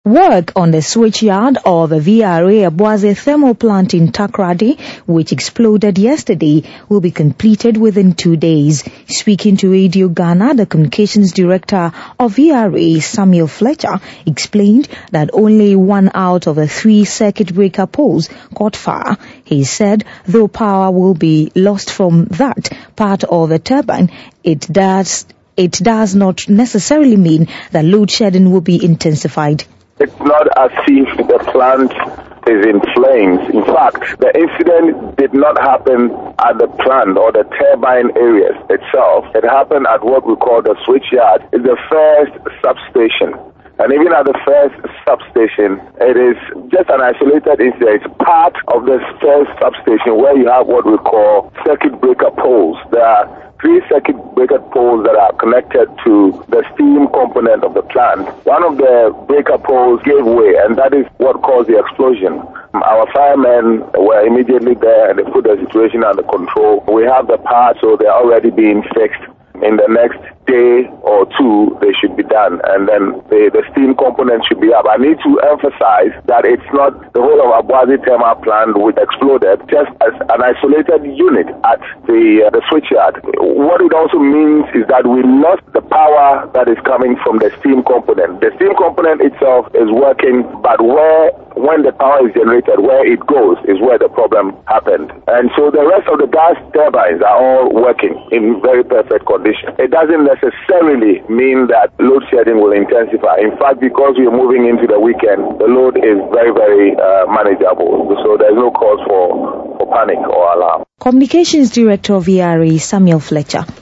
Work on the switchyard of the VRA Aboase thermal plant in Takoradi, which exploded yesterday, will be completed within 2 days. Speaking to Radio Ghana, the communications director of VRA, Samuel Fletcher, explained that only 1 out of the 3 circuit breaker poles caught fire. He said though power will be lost from that part of the turbine, it does not necessarily mean that load shedding will be intensified. It's not as if the plant is in flames. In fact, the incident did not happen at the plant or the turbine areas itself. It happened at what we call the switchyard. It's the first substation. And even at the first substation, it is just an isolated incident. It's part of the first substation where you have what we call circuit breaker poles. There are 3 circuit breaker poles that are connected to the steam component of the plant. One of the breaker poles gave way, and that is what caused the explosion. Our firemen were immediately there and they put the situation under control. We have the parts, so they're already being fixed. In the next day or 2, they should be done, and then the steam component should be up. I need to emphasize that it's not the whole of Aboase thermal plant which exploded, just as an isolated unit at the switchyard. What it also means is that we lost the power that is coming from the steam component. The steam component itself is working, but when the power is generated, where it goes is where the problem happened. And so the rest of the gas turbines are all working in very perfect condition. It doesn't necessarily mean that load shedding will intensify. In fact, because we are moving into the weekend, the load is very, very manageable. So there's no cause for panic or alarm. Communications Director of VRA, Samuel Fletcher.